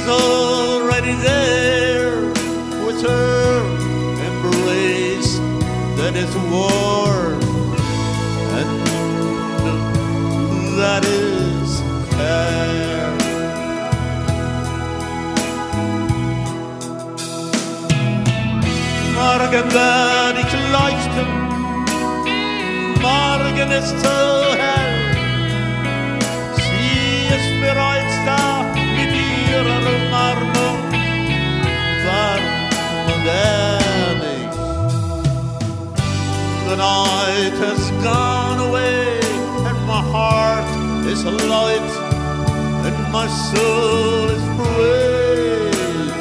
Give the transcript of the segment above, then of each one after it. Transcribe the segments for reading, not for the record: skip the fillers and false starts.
She's already there with her embrace that is warm and that is fair. Morgen werd ich leuchten, morgen ist so hell. Sie ist bereits da mit ihrer Umarmung, warm und ehrlich. The night has gone away and my heart is light and my soul is brave.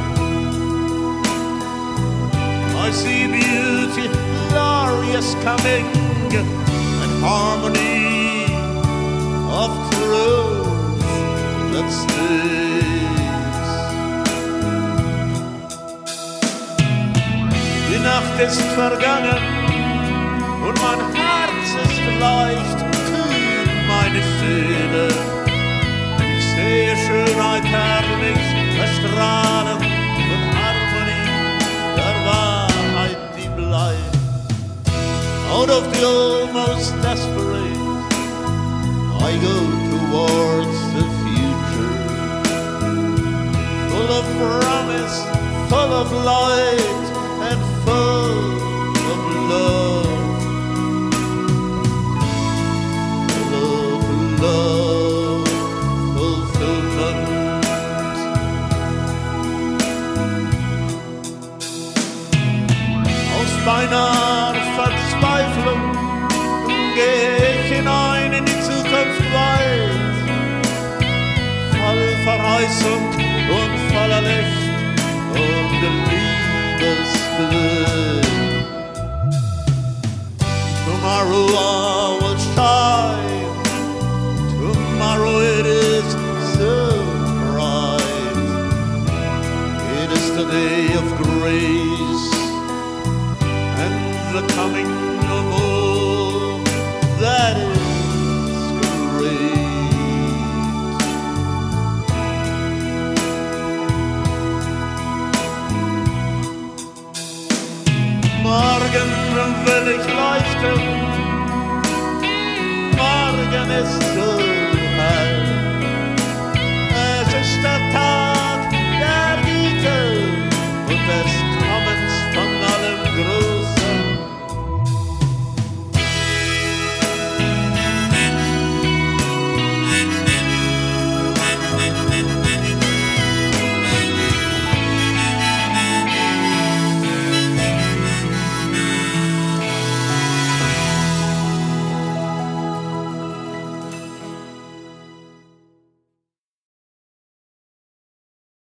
I see beauty glorious coming and harmony of truth that stays. Die Nacht ist vergangen und mein Herz ist leicht kühl, meine Seele. Ich sehe Schönheit herrlich erstrahlen und Harmonie der Wahrheit, die bleibt. Out of the almost desperate, I go towards the future, full of promise, full of light, and full of love. Full of love, fulfillment. Aus meiner Verzweiflung gehe ich hinein in die Zukunft weit, voll Verheißung und voller Licht und Liebesglück. Tomorrow I will shine, tomorrow it is so bright. It is the day of grace and the coming